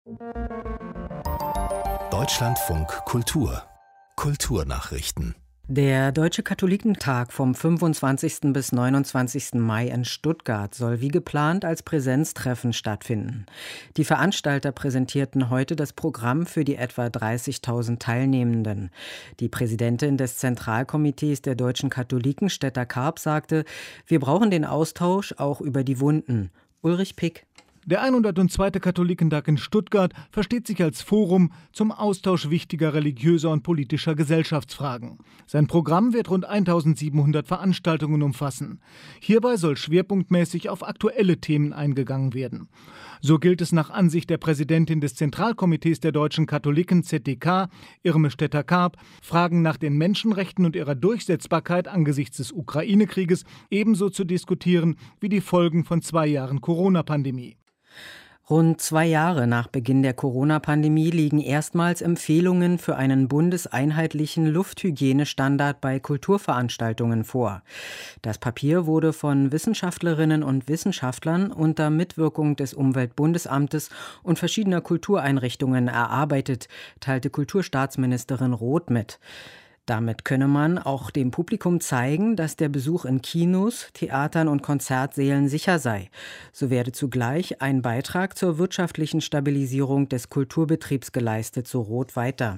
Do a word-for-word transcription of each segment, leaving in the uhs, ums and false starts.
Deutschlandfunk Kultur Kulturnachrichten. Der Deutsche Katholikentag vom fünfundzwanzigsten bis neunundzwanzigsten Mai in Stuttgart soll wie geplant als Präsenztreffen stattfinden. Die Veranstalter präsentierten heute das Programm für die etwa dreißigtausend Teilnehmenden. Die Präsidentin des Zentralkomitees der Deutschen Katholiken, Stetta Karp, sagte, wir brauchen den Austausch auch über die Wunden. Ulrich Pick. Der hundertzweite Katholikentag in Stuttgart versteht sich als Forum zum Austausch wichtiger religiöser und politischer Gesellschaftsfragen. Sein Programm wird rund eintausendsiebenhundert Veranstaltungen umfassen. Hierbei soll schwerpunktmäßig auf aktuelle Themen eingegangen werden. So gilt es nach Ansicht der Präsidentin des Zentralkomitees der Deutschen Katholiken, Z D K, Irme Stetta-Karp, Fragen nach den Menschenrechten und ihrer Durchsetzbarkeit angesichts des Ukraine-Krieges ebenso zu diskutieren wie die Folgen von zwei Jahren Corona-Pandemie. Rund zwei Jahre nach Beginn der Corona-Pandemie liegen erstmals Empfehlungen für einen bundeseinheitlichen Lufthygienesstandard bei Kulturveranstaltungen vor. Das Papier wurde von Wissenschaftlerinnen und Wissenschaftlern unter Mitwirkung des Umweltbundesamtes und verschiedener Kultureinrichtungen erarbeitet, teilte Kulturstaatsministerin Roth mit. Damit könne man auch dem Publikum zeigen, dass der Besuch in Kinos, Theatern und Konzertsälen sicher sei. So werde zugleich ein Beitrag zur wirtschaftlichen Stabilisierung des Kulturbetriebs geleistet, so Roth weiter.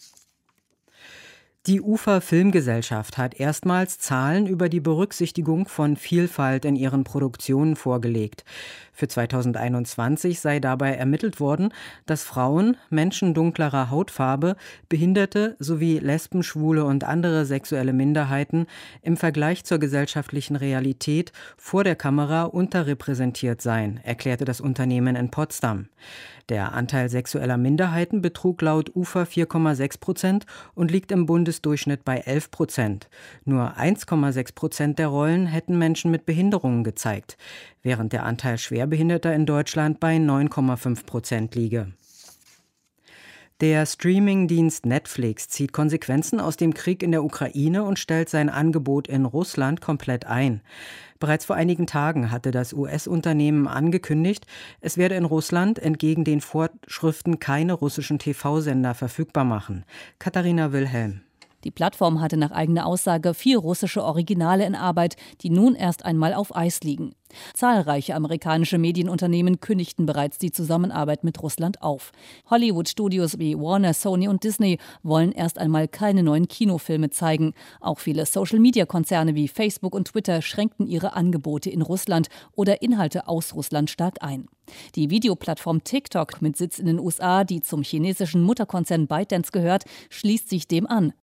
Die Ufer Filmgesellschaft hat erstmals Zahlen über die Berücksichtigung von Vielfalt in ihren Produktionen vorgelegt. Für zweitausendeinundzwanzig sei dabei ermittelt worden, dass Frauen, Menschen dunklerer Hautfarbe, Behinderte sowie Lesben, Schwule und andere sexuelle Minderheiten im Vergleich zur gesellschaftlichen Realität vor der Kamera unterrepräsentiert seien, erklärte das Unternehmen in Potsdam. Der Anteil sexueller Minderheiten betrug laut Ufer vier Komma sechs Prozent und liegt im Bundesdurchschnitt bei elf Prozent. Nur eins Komma sechs Prozent der Rollen hätten Menschen mit Behinderungen gezeigt, während der Anteil Schwerbehinderter in Deutschland bei neun Komma fünf Prozent liege. Der Streaming-Dienst Netflix zieht Konsequenzen aus dem Krieg in der Ukraine und stellt sein Angebot in Russland komplett ein. Bereits vor einigen Tagen hatte das U S-Unternehmen angekündigt, es werde in Russland entgegen den Vorschriften keine russischen T V-Sender verfügbar machen. Katharina Wilhelm. Die Plattform hatte nach eigener Aussage vier russische Originale in Arbeit, die nun erst einmal auf Eis liegen. Zahlreiche amerikanische Medienunternehmen kündigten bereits die Zusammenarbeit mit Russland auf. Hollywood-Studios wie Warner, Sony und Disney wollen erst einmal keine neuen Kinofilme zeigen. Auch viele Social-Media-Konzerne wie Facebook und Twitter schränkten ihre Angebote in Russland oder Inhalte aus Russland stark ein. Die Videoplattform TikTok mit Sitz in den U S A, die zum chinesischen Mutterkonzern ByteDance gehört, schließt sich dem an.